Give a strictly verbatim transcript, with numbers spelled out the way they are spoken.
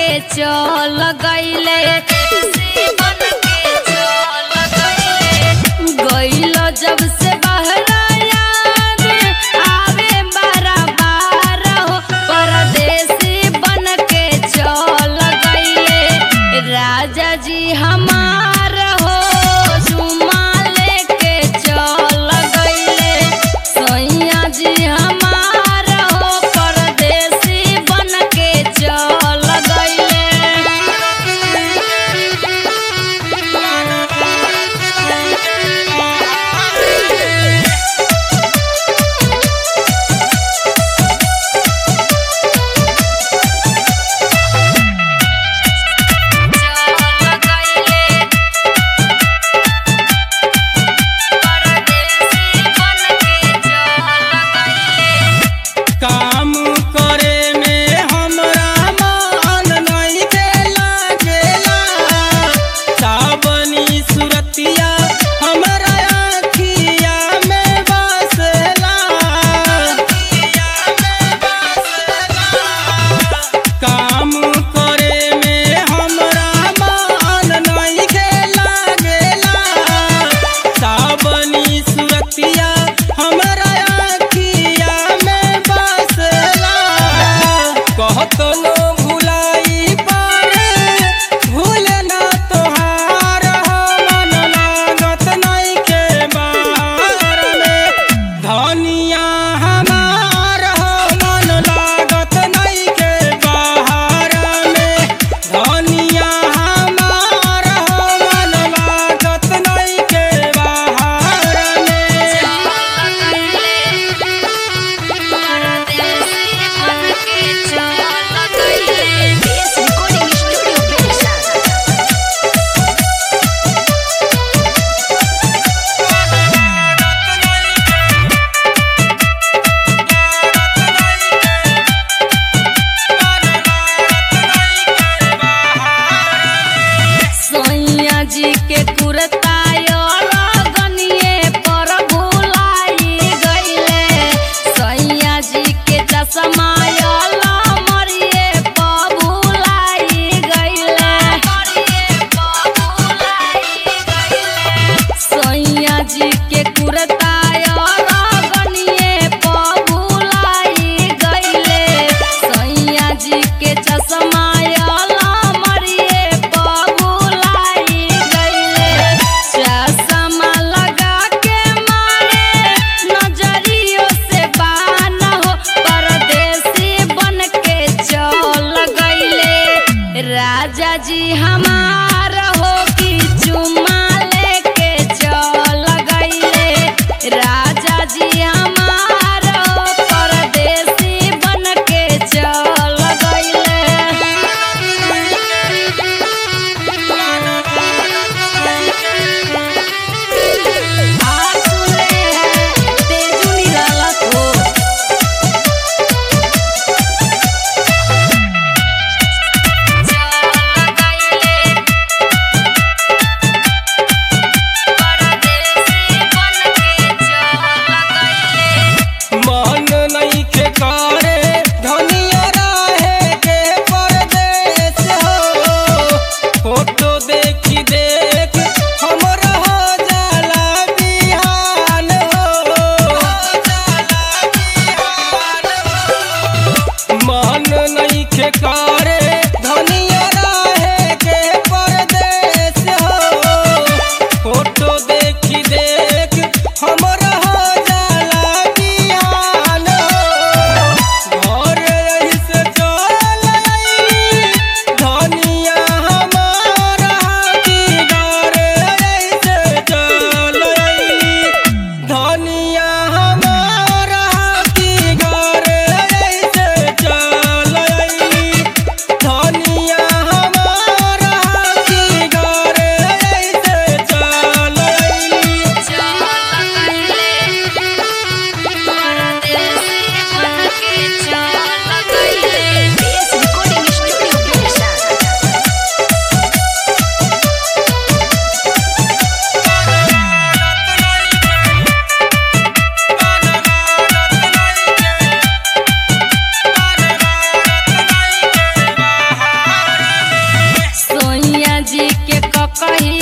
चल गईले गईल जब से बहरा याद आवे बारा बार हो परदेसी बन के चल गईले राजा जी हमार हो चुमा लेके चल गईले सैया जी हमार हो परदेसी बन के चल गईले। काम करे में हमरा मन नहीं देला गेला सावनी सुरतिया हमरा आँखिया में बसेला काम करे में हमरा मन नहीं देला गेला सावनी सुरतिया हमरा आँखिया में बसेला कहतो नो भुलाई पारे भूल ना तोहार हो मन लागत नहीं के बाहर में धनिया हमार हो मन लागत नहीं के बाहर में धनिया हमार हो मन लागत नहीं के बाहर में। सैया जी के कुर्ता गनिए पर भुलाई गईले सैया जी के चश्मा मरिए पर भुलाई गईले सैया जी के कुर्ता गनिए पर भुलाई गईले सैया जी के चश्मा मरिए पर भुलाई गईले चश्मा लगा के मारे नजरियों से बान हो परदेसी बन के चल गईले राजा जी हमार हो कि चुमा लेके चल गईले राजा जी हमार हो परदेसी बन के चल गईले। आसुले है तेजू निरालत हो चल गईले कही